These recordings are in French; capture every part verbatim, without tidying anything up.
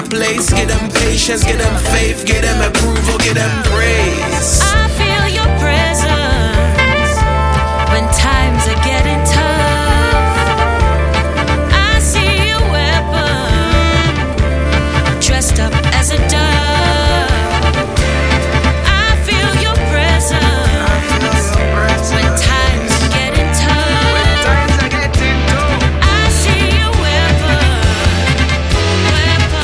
place. Give them patience, give them faith, give them approval, give them praise. I feel your presence when times are getting tough. I see your weapon dressed up as a dove. I feel your presence when times are getting tough. I see your weapon, weapon.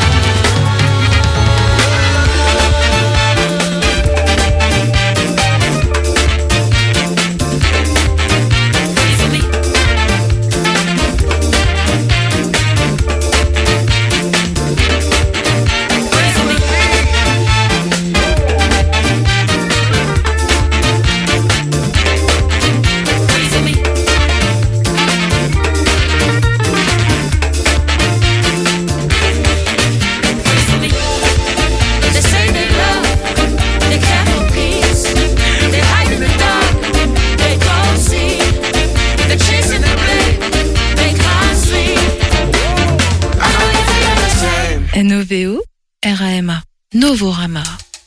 N O V O R A M A Novorama.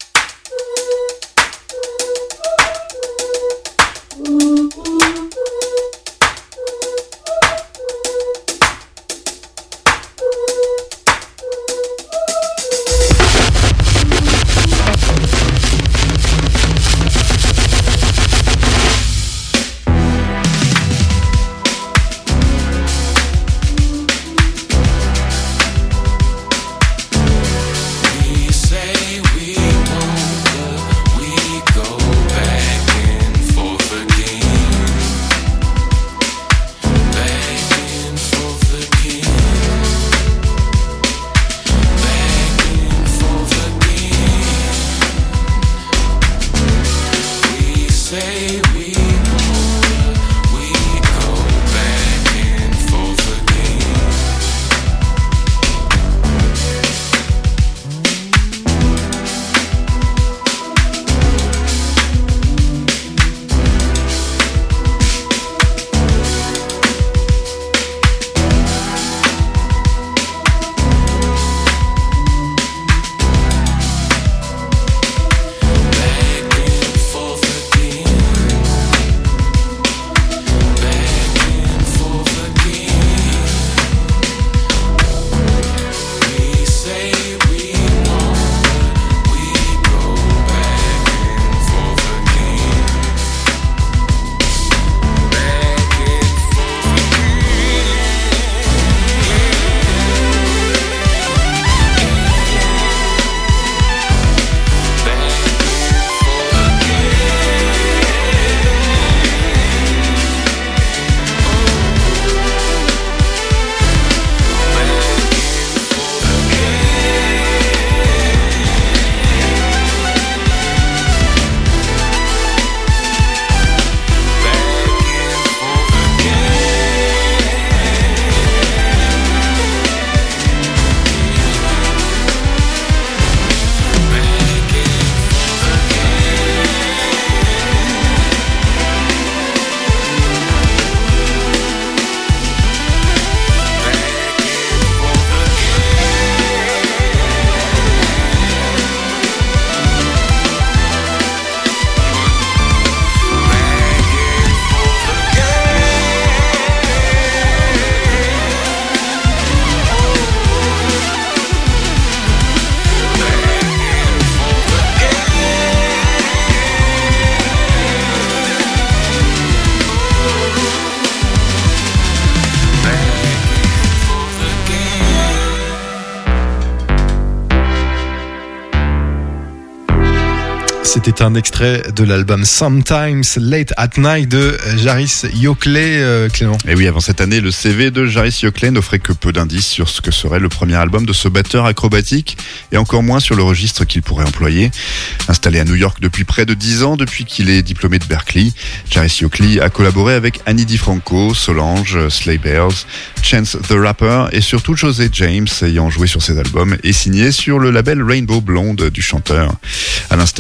We say we won't, we go back and forth again, back and forth again, back and forth again. We say we won't, we go back and forth again. Back and forth again, back and forth again. We say we won't, we go back and forth again, back and forth C'était un extrait de l'album Sometimes Late at Night de Jarvis Yokley, euh, Clément. Et oui, avant cette année, le C V de Jarvis Yokley n'offrait que peu d'indices sur ce que serait le premier album de ce batteur acrobatique et encore moins sur le registre qu'il pourrait employer. Installé à New York depuis près de dix ans, depuis qu'il est diplômé de Berkeley, Jarvis Yokley a collaboré avec Annie DiFranco, Solange, Sleigh Bells, Chance the Rapper et surtout José James ayant joué sur ses albums et signé sur le label Rainbow Blonde du chanteur. À l'instar de Gerald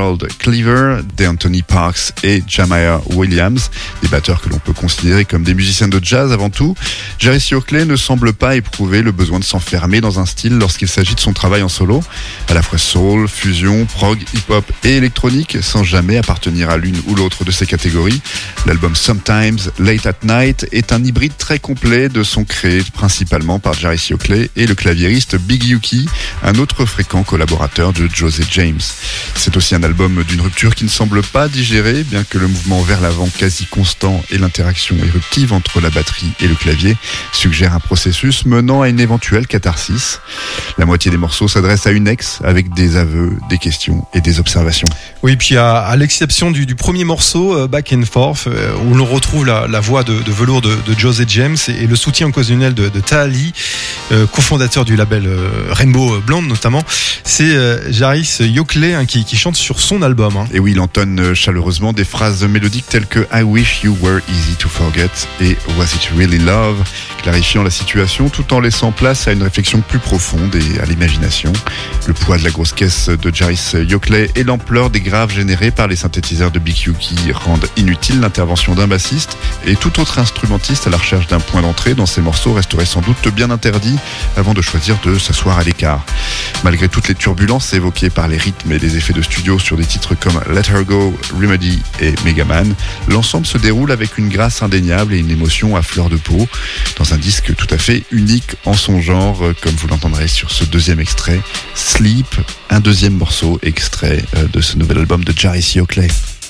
Gerald Cleaver, d'Anthony Parks et Jamiah Williams, des batteurs que l'on peut considérer comme des musiciens de jazz avant tout. Jarvis Oakley ne semble pas éprouver le besoin de s'enfermer dans un style lorsqu'il s'agit de son travail en solo, à la fois soul, fusion, prog, hip-hop et électronique, sans jamais appartenir à l'une ou l'autre de ces catégories. L'album Sometimes, Late at Night est un hybride très complet de sons créés principalement par Jarvis Oakley et le claviériste Big Yuki, un autre fréquent collaborateur de José James. C'est aussi un album d'une rupture qui ne semble pas digérée, bien que le mouvement vers l'avant quasi constant et l'interaction éruptive entre la batterie et le clavier suggèrent un processus menant à une éventuelle catharsis. La moitié des morceaux s'adresse à une ex avec des aveux, des questions et des observations. Oui, puis à, à l'exception du, du premier morceau, euh, Back and Forth, euh, où l'on retrouve la, la voix de, de velours de, de José James et, et le soutien occasionnel de, de Taha Ali, euh, cofondateur du label euh, Rainbow Blonde notamment, c'est euh, Jarvis Oakley hein, qui, qui chante sur son album. Hein. Et oui, il entonne chaleureusement des phrases mélodiques telles que I wish you were easy to forget et Was it really love, clarifiant la situation tout en laissant place à une réflexion plus profonde et à l'imagination. Le poids de la grosse caisse de Jarvis Oakley et l'ampleur des graves générés par les synthétiseurs de Big Yuki rendent inutile l'intervention d'un bassiste, et tout autre instrumentiste à la recherche d'un point d'entrée dans ces morceaux resterait sans doute bien interdit avant de choisir de s'asseoir à l'écart. Malgré toutes les turbulences évoquées par les rythmes et les effets de studio sur des titres comme Let Her Go, Remedy et Megaman, l'ensemble se déroule avec une grâce indéniable et une émotion à fleur de peau, dans un disque tout à fait unique en son genre, comme vous l'entendrez sur ce deuxième extrait, Sleep, un deuxième morceau extrait de ce nouvel album de Jarvis Oakley.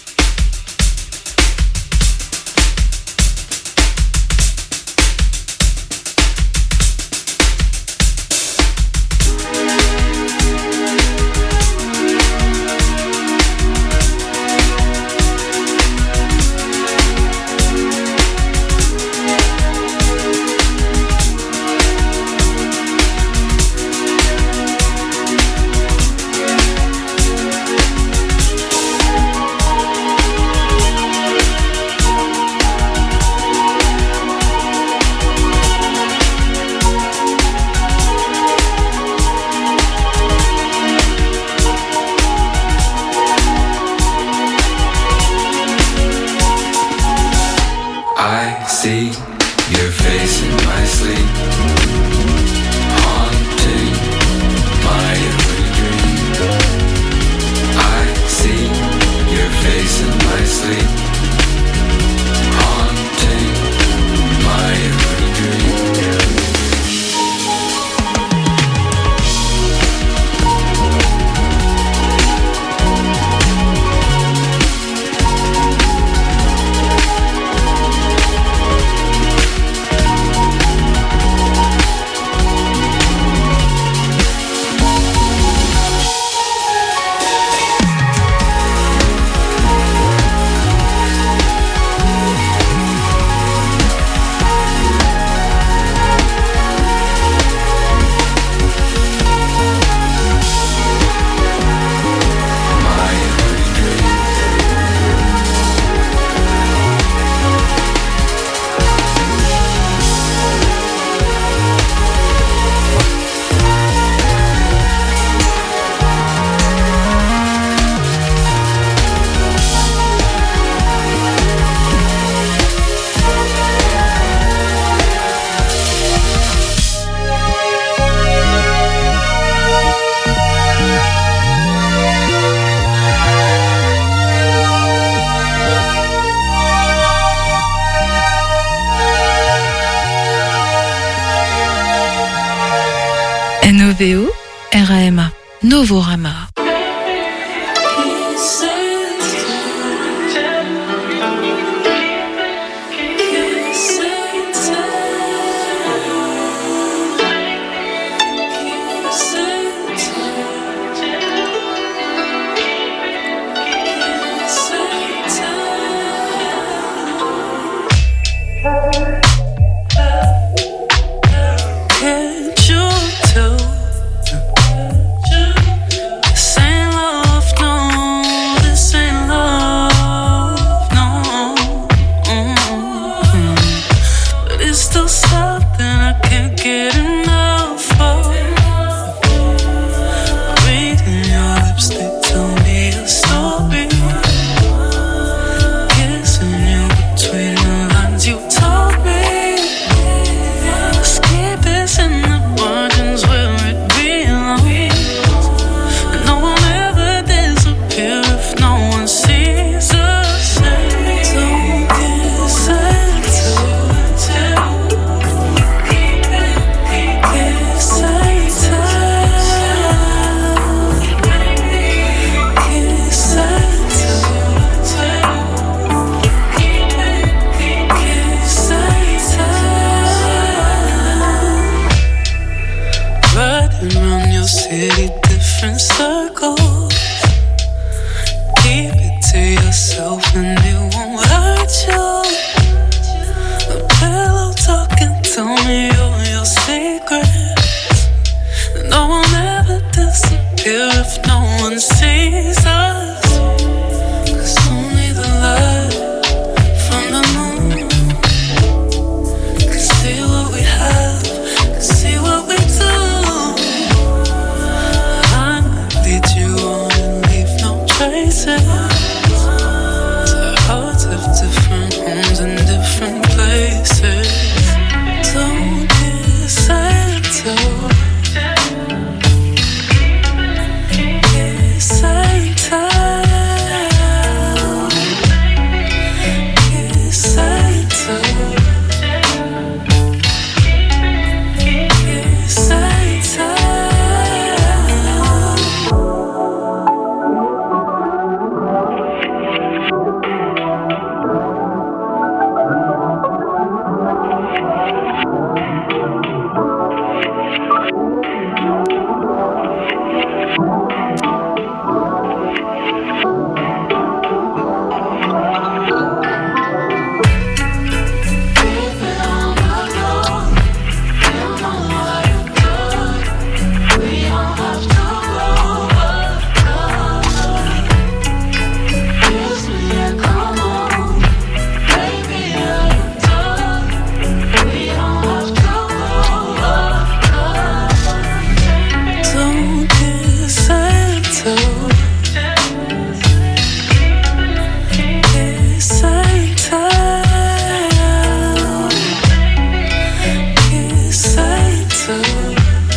N O V O R A M A Novorama. Reading your lips, they tell me a story. city, different circles. Keep it to yourself and it won't hurt you. A pillow talking, tell me all your secrets. No one ever disappear if no one sees us. 'Cause only the light from the moon can see what we have, can see what we do. I'm gonna lead you on and leave no traces. Our hearts have different homes in different places. Don't get settled. It's ain't time. It's ain't time. It's ain't time. Don't get settled. It's ain't time. It's ain't time.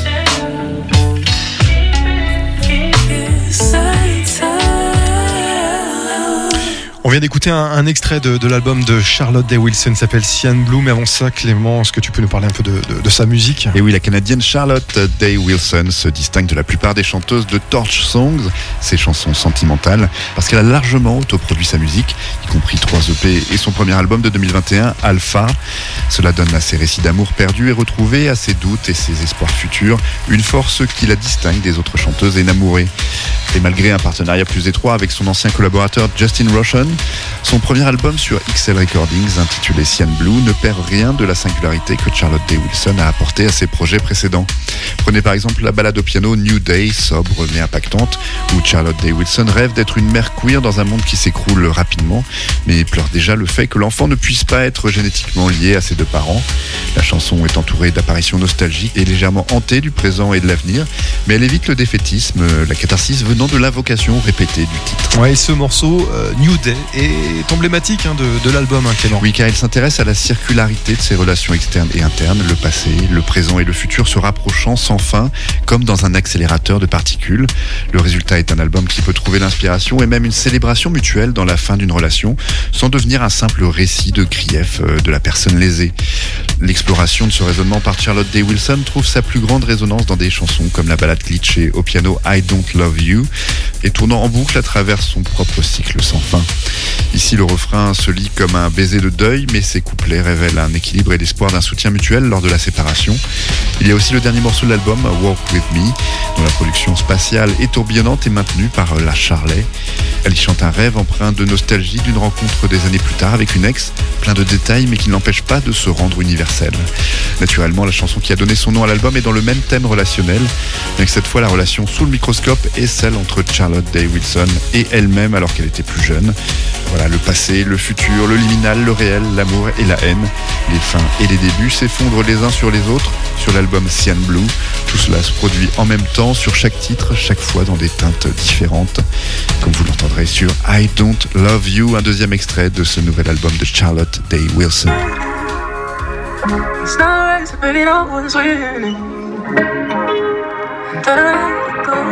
It's ain't time. On vient d'écouter un, un extrait de, de l'album de Charlotte Day Wilson, s'appelle Cyan Blue. Mais avant ça, Clément, est-ce que tu peux nous parler un peu de, de, de sa musique? Et oui, la Canadienne Charlotte Day Wilson se distingue de la plupart des chanteuses de Torch Songs, ses chansons sentimentales, parce qu'elle a largement autoproduit sa musique, y compris trois E P et son premier album de deux mille vingt et un, Alpha. Cela donne à ses récits d'amour perdus et retrouvés, à ses doutes et ses espoirs futurs, une force qui la distingue des autres chanteuses énamourées. Et malgré un partenariat plus étroit avec son ancien collaborateur Justin Roshan, son premier album sur X L Recordings, intitulé Cyan Blue, ne perd rien de la singularité que Charlotte Day Wilson a apporté à ses projets précédents. Prenez par exemple la ballade au piano New Day, sobre mais impactante, où Charlotte Day Wilson rêve d'être une mère queer dans un monde qui s'écroule rapidement, mais pleure déjà le fait que l'enfant ne puisse pas être génétiquement lié à ses deux parents. La chanson est entourée d'apparitions nostalgiques et légèrement hantée du présent et de l'avenir, mais elle évite le défaitisme, la catharsis venant de l'invocation répétée du titre. Ouais, et ce morceau, euh, New Day, est emblématique hein, de, de l'album, hein, Clément. Oui, car il s'intéresse à la circularité de ses relations externes et internes, le passé, le présent et le futur se rapprochant sans fin, comme dans un accélérateur de particules. Le résultat est un album qui peut trouver l'inspiration et même une célébration mutuelle dans la fin d'une relation, sans devenir un simple récit de grief de la personne lésée. L'exploration de ce raisonnement par Charlotte Day Wilson trouve sa plus grande résonance dans des chansons comme la ballade glitchée au piano I Don't Love You, et tournant en boucle à travers son propre cycle sans fin. Ici, le refrain se lit comme un baiser de deuil, mais ses couplets révèlent un équilibre et l'espoir d'un soutien mutuel lors de la séparation. Il y a aussi le dernier morceau de l'album, Walk With Me, dont la production spatiale et tourbillonnante est maintenue par la Charlet. Elle y chante un rêve empreint de nostalgie d'une rencontre des années plus tard avec une ex, plein de détails mais qui ne l'empêche pas de se rendre universel. Naturellement, la chanson qui a donné son nom à l'album est dans le même thème relationnel, mais que cette fois la relation sous le microscope est celle entre Charlotte Day Wilson et elle-même alors qu'elle était plus jeune. Voilà, le passé, le futur, le liminal, le réel, l'amour et la haine. Les fins et les débuts s'effondrent les uns sur les autres sur l'album Cyan Blue. Tout cela se produit en même temps sur chaque titre, chaque fois dans des teintes différentes. Comme vous l'entendrez sur I Don't Love You, un deuxième extrait de ce nouvel album de Charlotte Day Wilson. It's not right to pity no one's winning. Don't let it go.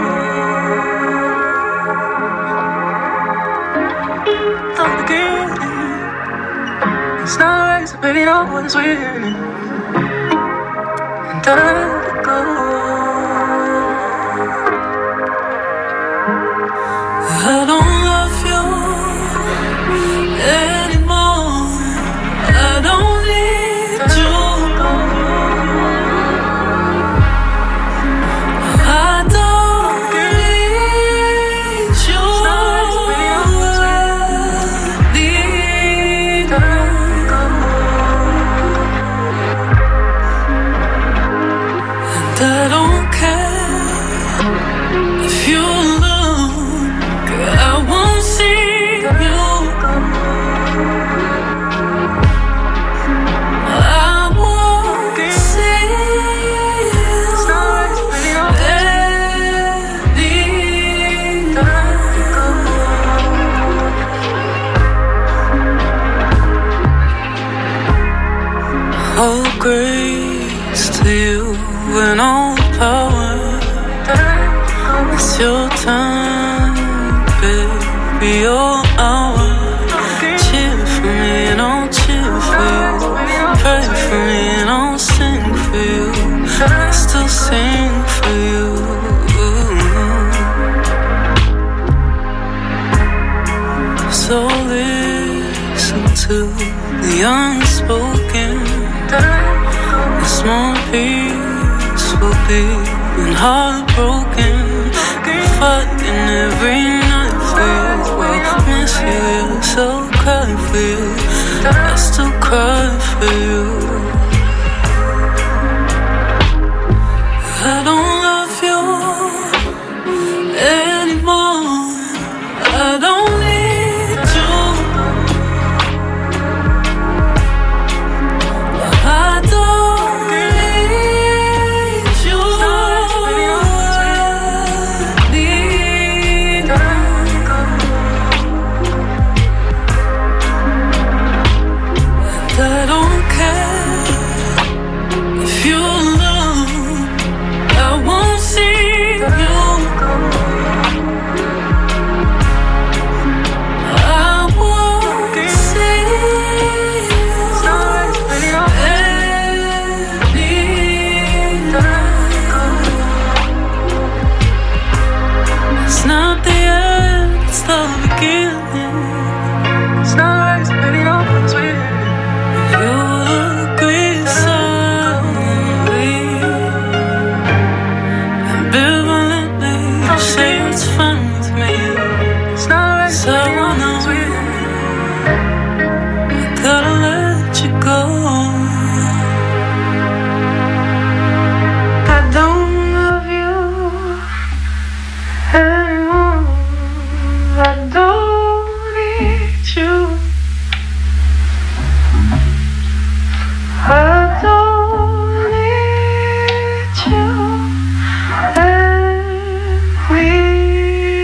Don't forget it. It's not right to pity no one's winning. Don't let it go. I don't love you anymore. I don't need you. I don't grace to you and all the power. It's your time, baby, your hour. Cheer for me and I'll cheer for you. Pray for me and I'll sing for you. I still sing for you. So listen to the unspoken. A small piece will be when heartbroken. Fighting every night for you. I miss you, so cry for you. I still cry for you. I don't love you anymore. I don't need you. I don't need you. Need you. And I don't care if you love. I won't see you. I won't see you anymore. It's not the end, it's the beginning. It's not right, baby, no, it's weird. You'll agree silently, ambivalently. You say it's fine with me. It's not right, so I know I gotta let you go. I don't love you anymore. I don't need you. I don't need you anymore.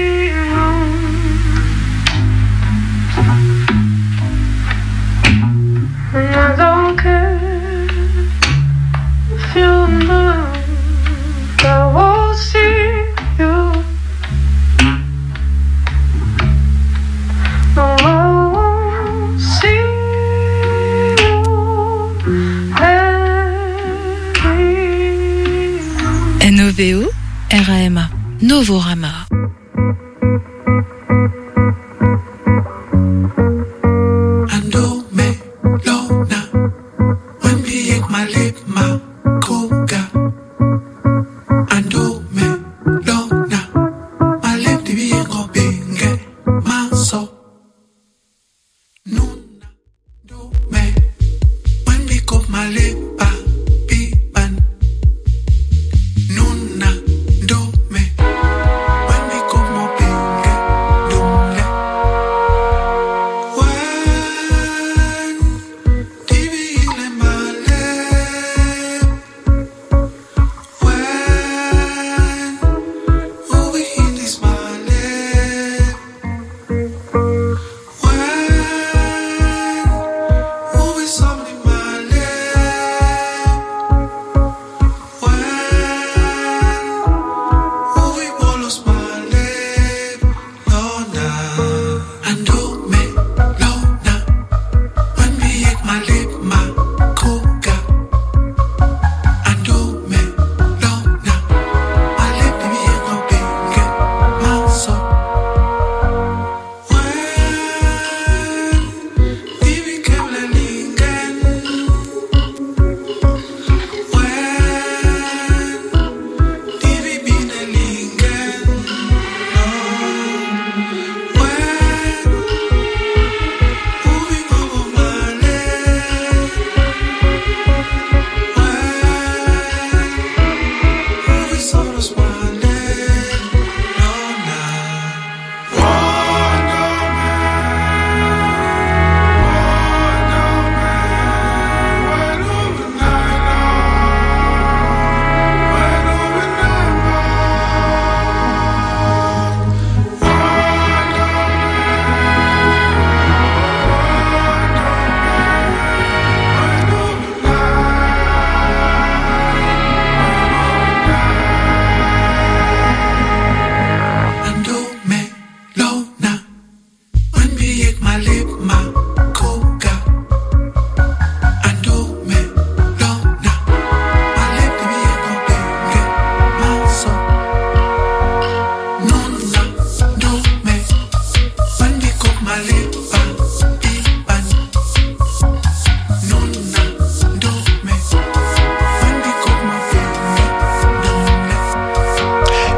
And I don't care if you know I won't see you. No, I won't see you anymore. N O V O R A M A Novorama. Ando me lona, when me ek malip ma koga. Ando me lona, malip di bien obinge maso. Nuna do me, when me kop malip pa pipan. Nuna do me, when me kop mo binge dumle. When T V le male,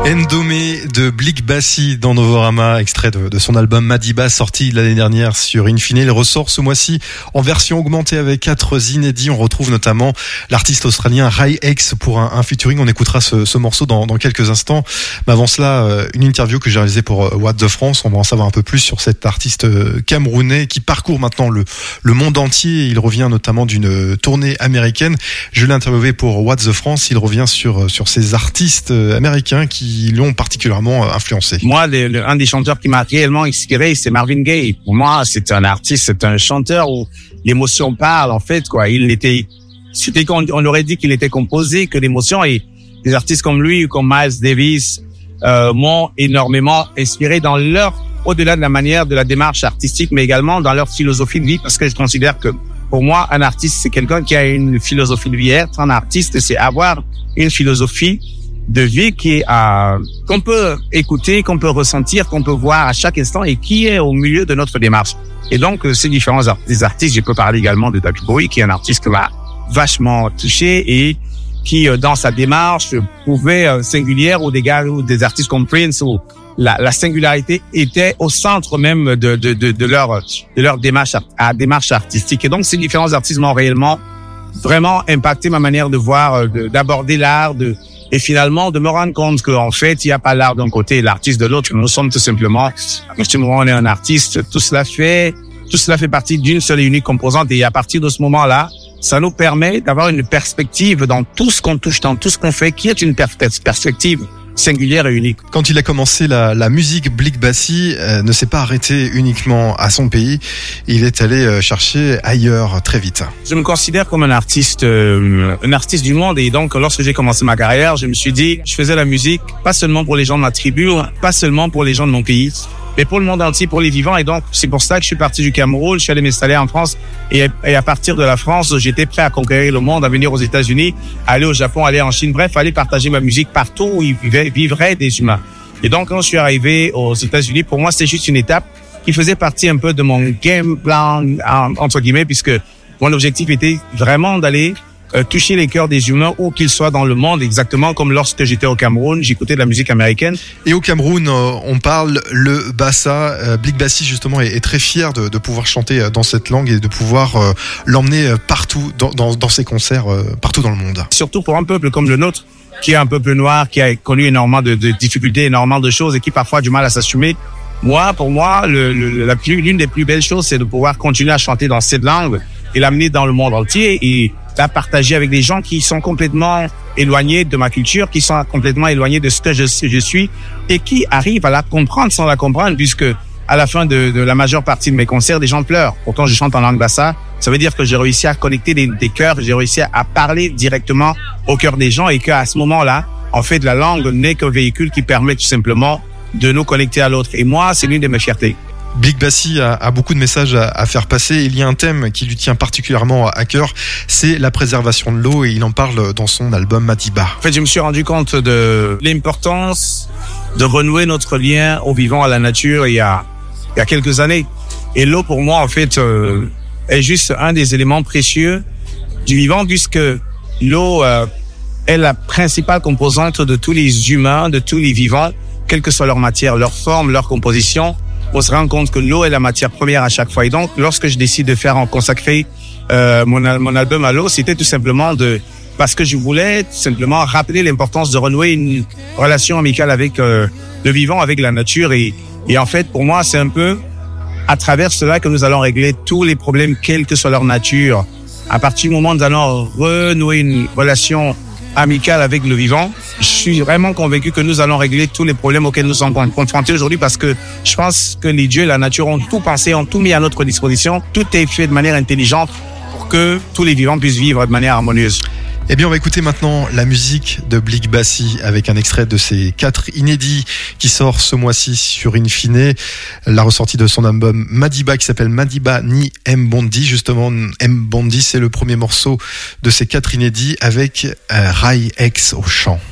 Ndomé de Blick Bassi dans Novorama, extrait de, de son album Madiba sorti l'année dernière sur Infine. Il ressort ce mois-ci en version augmentée avec quatre inédits. On retrouve notamment l'artiste australien Rai X pour un, un featuring. On écoutera ce, ce morceau dans, dans quelques instants. Mais avant cela, une interview que j'ai réalisée pour What the France. On va en savoir un peu plus sur cet artiste camerounais qui parcourt maintenant le, le monde entier. Il revient notamment d'une tournée américaine. Je l'ai interviewé pour What the France. Il revient sur, sur ces artistes américains qui l'ont particulièrement influencé. Moi, le, le, un des chanteurs qui m'a réellement inspiré, c'est Marvin Gaye. Pour moi, c'est un artiste, c'est un chanteur où l'émotion parle, en fait, quoi. Il était, c'était qu'on on aurait dit qu'il était composé que l'émotion, et des artistes comme lui, comme Miles Davis, euh, m'ont énormément inspiré dans leur, au-delà de la manière de la démarche artistique, mais également dans leur philosophie de vie, parce que je considère que pour moi, un artiste, c'est quelqu'un qui a une philosophie de vie. Être un artiste, c'est avoir une philosophie de vie qui est euh, qu'on peut écouter, qu'on peut ressentir, qu'on peut voir à chaque instant et qui est au milieu de notre démarche. Et donc, ces différents art- des artistes, je peux parler également de David Bowie, qui est un artiste qui m'a vachement touché et qui, euh, dans sa démarche, pouvait euh, singulière, ou des gars, ou des artistes comme Prince, où la, la singularité était au centre même de, de, de, de leur de leur démarche à démarche artistique. Et donc, ces différents artistes m'ont réellement vraiment impacté ma manière de voir, de, d'aborder l'art, de et finalement de me rendre compte qu'en fait, il n'y a pas l'art d'un côté et l'artiste de l'autre. Nous sommes tout simplement, à partir du moment où on est un artiste, tout cela fait, tout cela fait partie d'une seule et unique composante. Et à partir de ce moment-là, ça nous permet d'avoir une perspective dans tout ce qu'on touche, dans tout ce qu'on fait, qui est une per- perspective singulière et unique. Quand il a commencé la, la musique, Blick Bassi euh, ne s'est pas arrêté uniquement à son pays. Il est allé euh, chercher ailleurs très vite. Je me considère comme un artiste, euh, un artiste du monde. Et donc, lorsque j'ai commencé ma carrière, je me suis dit, je faisais la musique pas seulement pour les gens de ma tribu, pas seulement pour les gens de mon pays, mais pour le monde entier, pour les vivants. Et donc, c'est pour ça que je suis parti du Cameroun, je suis allé m'installer en France. Et, et à partir de la France, j'étais prêt à conquérir le monde, à venir aux États-Unis, à aller au Japon, aller en Chine. Bref, aller partager ma musique partout où il vivrait des humains. Et donc, quand je suis arrivé aux États-Unis, pour moi, c'était juste une étape qui faisait partie un peu de mon game plan, entre guillemets, puisque mon objectif était vraiment d'aller Euh, toucher les cœurs des humains où qu'ils soient dans le monde, exactement comme lorsque j'étais au Cameroun, j'écoutais de la musique américaine. Et au Cameroun, euh, on parle le bassa. Euh, Blick Bassi, justement, est, est très fier de, de pouvoir chanter dans cette langue et de pouvoir euh, l'emmener partout dans, dans, dans ses concerts, euh, partout dans le monde. Surtout pour un peuple comme le nôtre, qui est un peuple noir, qui a connu énormément de, de difficultés, énormément de choses et qui parfois a du mal à s'assumer. Moi, pour moi, le, le, la plus, l'une des plus belles choses, c'est de pouvoir continuer à chanter dans cette langue et l'amener dans le monde entier et la partager avec des gens qui sont complètement éloignés de ma culture, qui sont complètement éloignés de ce que je, je suis et qui arrivent à la comprendre sans la comprendre, puisque à la fin de, de la majeure partie de mes concerts, des gens pleurent. Pourtant, je chante en langue bassa. Ça veut dire que j'ai réussi à connecter des, des cœurs, j'ai réussi à, à parler directement au cœur des gens et qu'à ce moment-là, en fait, la langue n'est qu'un véhicule qui permet tout simplement de nous connecter à l'autre. Et moi, c'est l'une de mes fiertés. Blick Bassi a, a beaucoup de messages à, à faire passer. Il y a un thème qui lui tient particulièrement à cœur, c'est la préservation de l'eau, et il en parle dans son album Madiba. En fait, je me suis rendu compte de l'importance de renouer notre lien au vivant, à la nature, il y a, il y a quelques années. Et l'eau, pour moi, en fait, euh, est juste un des éléments précieux du vivant, puisque l'eau euh, est la principale composante de tous les humains, de tous les vivants, quelle que soit leur matière, leur forme, leur composition. On se rend compte que l'eau est la matière première à chaque fois. Et donc, lorsque je décide de faire en consacrer euh, mon, mon album à l'eau, c'était tout simplement de parce que je voulais tout simplement rappeler l'importance de renouer une relation amicale avec euh, le vivant, avec la nature. Et, et en fait, pour moi, c'est un peu à travers cela que nous allons régler tous les problèmes, quelle que soit leur nature. À partir du moment où nous allons renouer une relation amicale avec le vivant, je suis vraiment convaincu que nous allons régler tous les problèmes auxquels nous sommes confrontés aujourd'hui, parce que je pense que les dieux et la nature ont tout pensé, ont tout mis à notre disposition. Tout est fait de manière intelligente pour que tous les vivants puissent vivre de manière harmonieuse. Eh bien, on va écouter maintenant la musique de Blick Bassi avec un extrait de ses quatre inédits qui sort ce mois-ci sur Infine, la ressortie de son album Madiba qui s'appelle Madiba ni Mbondi. Justement, Mbondi, c'est le premier morceau de ces quatre inédits avec euh, Rai X au chant.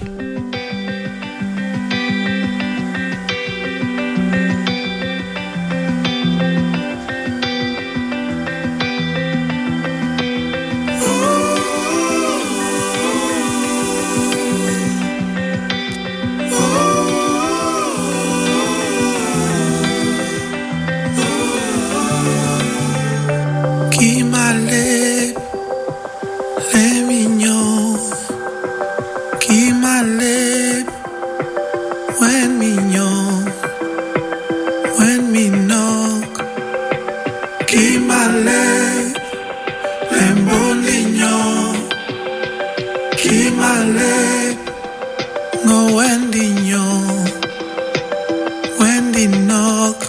Ooh. Keep my lip when me young, when me knock. Keep my lip, lembo niño. Keep my lip, go when the young, when the knock.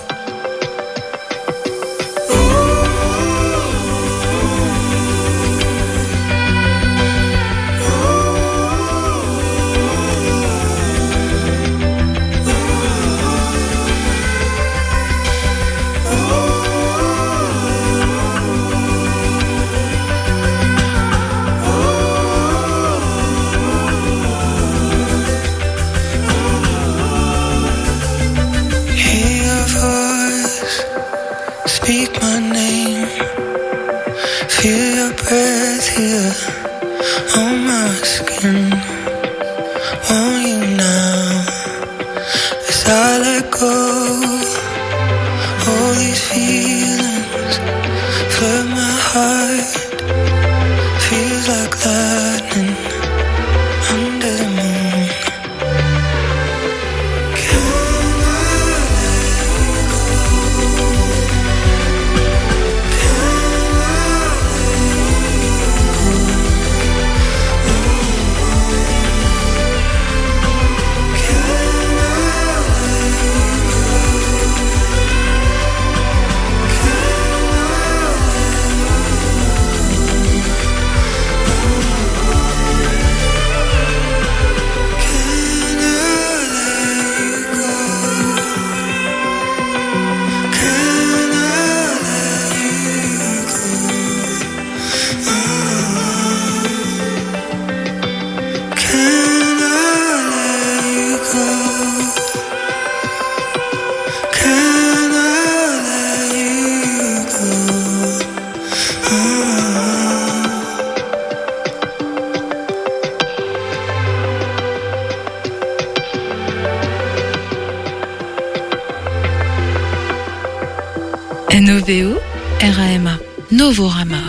Speak my name, feel your breath here on my skin. Want you now, as I let go. All these feelings flood my heart. Feels like lightning under the moon. N O V O R A M A Novorama.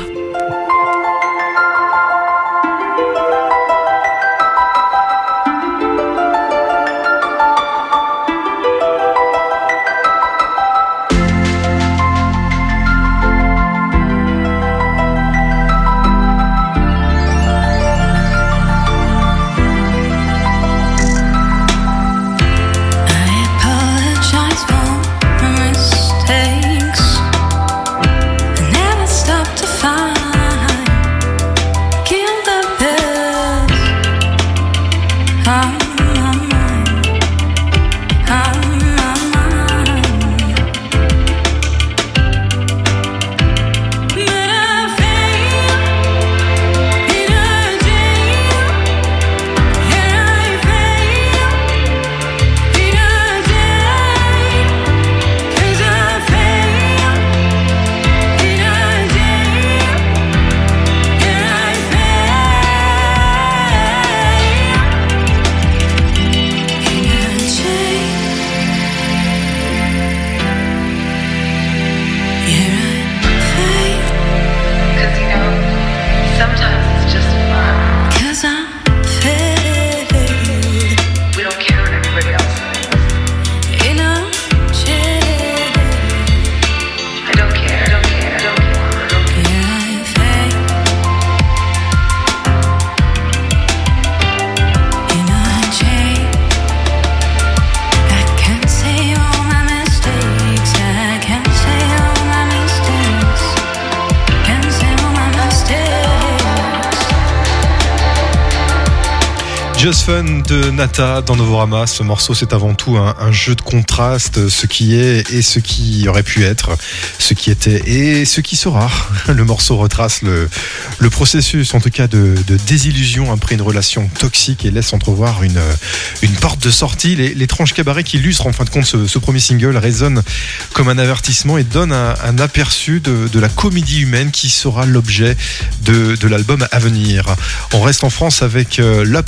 Just Fun de Nata dans Novorama. Ce morceau, c'est avant tout un, un jeu de contraste, ce qui est et ce qui aurait pu être, ce qui était et ce qui sera. Le morceau retrace le, le processus, en tout cas, de, de désillusion après une relation toxique et laisse entrevoir une, une porte de sortie. Les, les tranches cabaret qui illustrent en fin de compte ce, ce premier single résonnent comme un avertissement et donnent un, un aperçu de, de la comédie humaine qui sera l'objet de, de l'album à venir. On reste en France avec euh, Love Story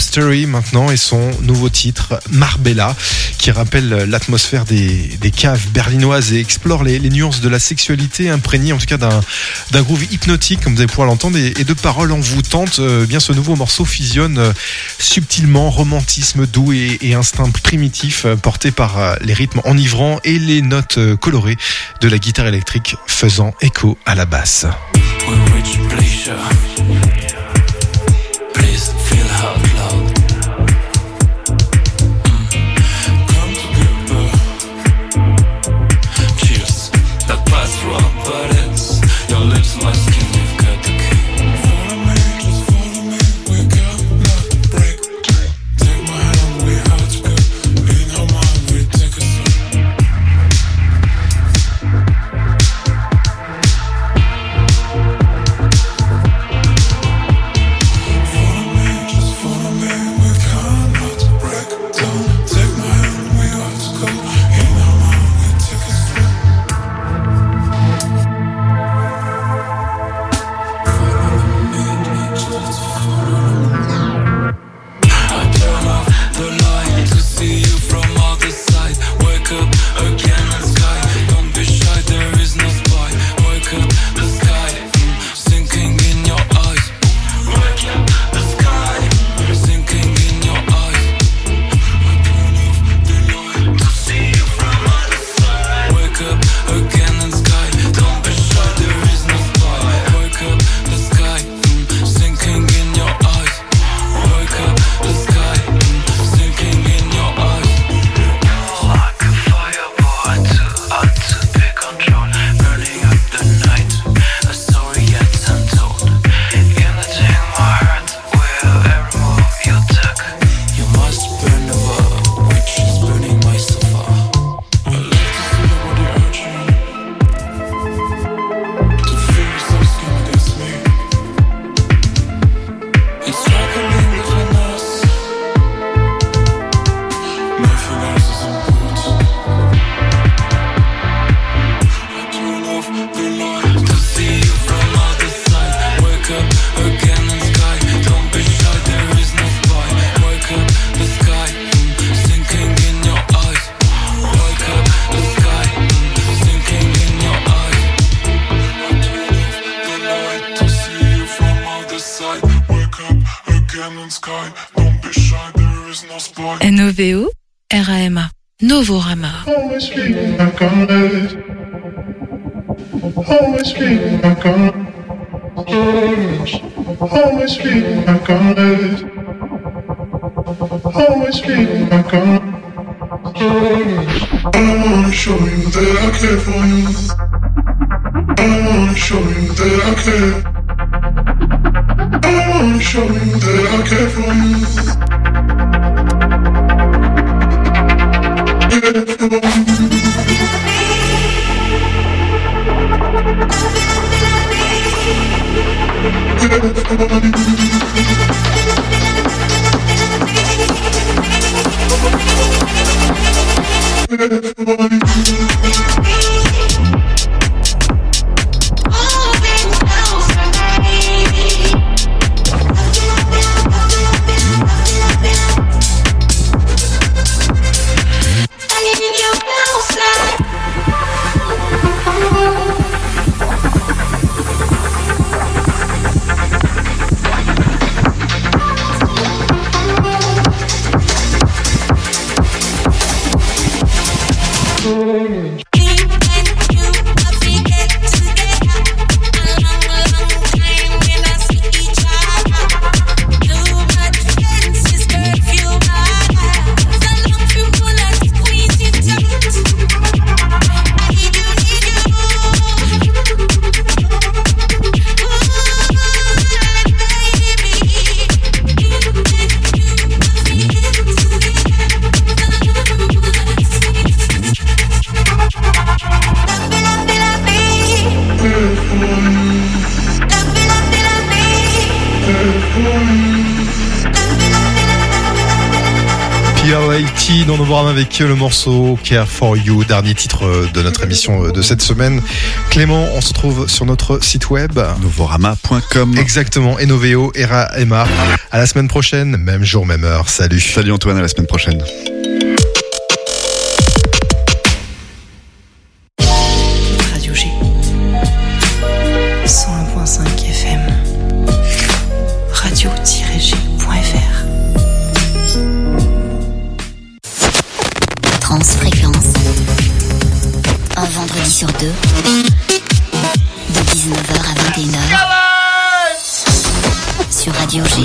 Story maintenant et son nouveau titre Marbella, qui rappelle l'atmosphère des, des caves berlinoises et explore les, les nuances de la sexualité imprégnées en tout cas d'un, d'un groove hypnotique comme vous allez pouvoir l'entendre et, et de paroles envoûtantes. Euh, bien ce nouveau morceau fusionne euh, subtilement romantisme doux et, et instinct primitif euh, porté par euh, les rythmes enivrants et les notes euh, colorées de la guitare électrique faisant écho à la basse. N O V O R A M A Novorama. Always feeling like I'm late. Always feeling like I'm Always feeling like I'm late. Always feeling like I'm I wanna show you that I care for you. I wanna show you that I care. I wanna show you that I care for you. L A T dans Novorama avec le morceau Care for You, dernier titre de notre émission de cette semaine. Clément, on se retrouve sur notre site web novorama point com. Exactement, et Noveo, R A M A. À la semaine prochaine, même jour, même heure. Salut. Salut Antoine, à la semaine prochaine. Radio G. cent un virgule cinq F M. radio tiret g point f r. Transfréquence. Un vendredi sur deux. De dix-neuf heures à vingt et une heures. Sur Radio G.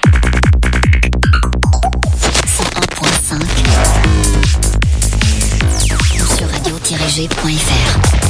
cent un virgule cinq. Ou sur radio tiret g point f r.